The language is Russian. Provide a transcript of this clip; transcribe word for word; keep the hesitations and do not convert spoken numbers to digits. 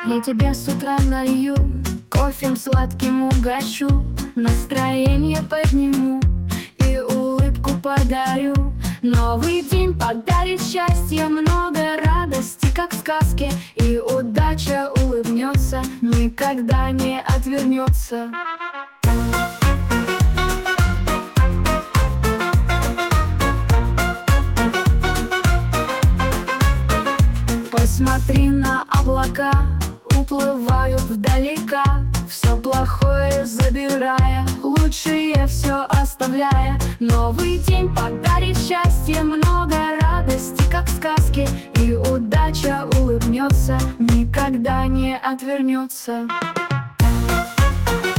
Я тебя с утра налью, кофем сладким угощу, настроение подниму и улыбку подарю. Новый день подарит счастье, много радости, как в сказке, и удача улыбнется, никогда не отвернется. Посмотри на облака, уплывают вдалека, все плохое забирая, лучшее все оставляя. Новый день подарит счастье, много радости, как в сказке, и удача улыбнется, никогда не отвернется.